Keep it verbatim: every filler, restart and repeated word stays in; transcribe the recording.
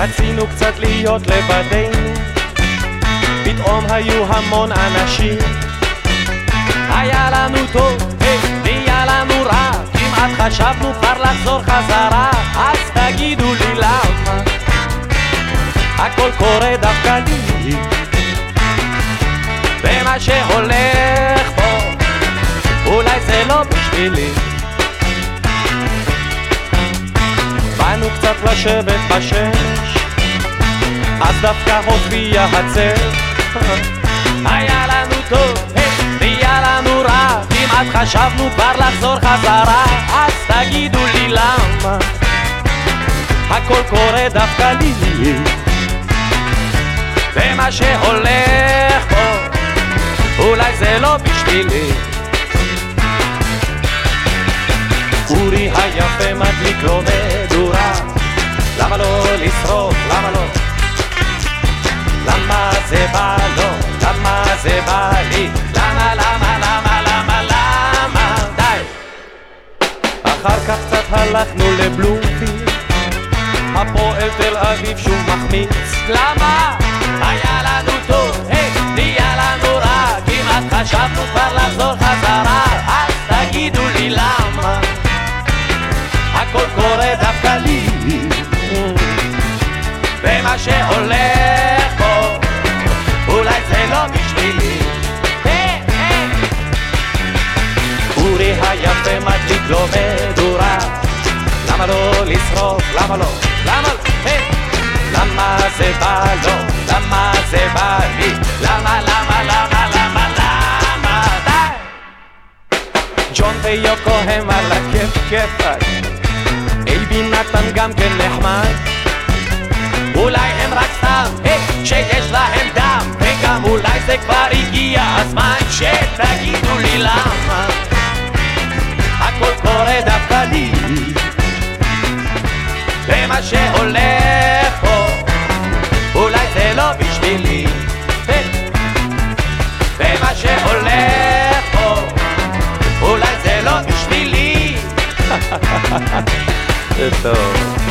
רצינו קצת להיות לבדנו, פתאום היו המון אנשים. היה לנו טוב, נהיה לנו רע, כמעט חשבנו כבר לחזור חזרה. אז תגידו לי למה הכל קורה דווקא לי, ומה שהולך פה אולי זה לא בשבילי. באנו קצת לשבת בשש, אז דווקא הופיע הצל. היה לנו טוב, נהיה לנו רע, כמעט חשבנו כבר לחזור חזרה. אז תגידו לי למה הכל קורה דווקא לי, ומה שהולך פה אולי זה לא בשבילי. אורי היפה מדליק לו מדורה, למה לא לשרוף, למה לא? למה זה בא לו, למה זה בא לי? למה, למה, למה, למה, למה? די! אחר כך קצת הלכנו לבלומפילד, הפועל תל אביב שוב מחמיץ. למה? היה לנו טוב, היי, נהיה לנו רע, כמעט חשבנו כבר לחזור חזרה. אז תגידו לי למה הכל קורה דווקא לי, ומה שהולך פה אולי זה לא בשבילי. אורי היפה מדליק לו מדורה, למה לא לשרוף, למה לא, למה לא, למה זה בא לו, למה זה בא לי, למה, למה, למה, למה, למה, די! ג'ון ויוקו הם על הכיף כיפק, אייבי נתן גם כן נחמד, אולי הם רק סתם, היי, שיש להם דם, וגם אולי זה כבר הגיע הזמן שתגידו לי למה הכל קורה דווקא לי, ומה שהולך פה אולי זה לא בשבילי, ומה שהולך פה אולי זה לא בשבילי. זה טוב.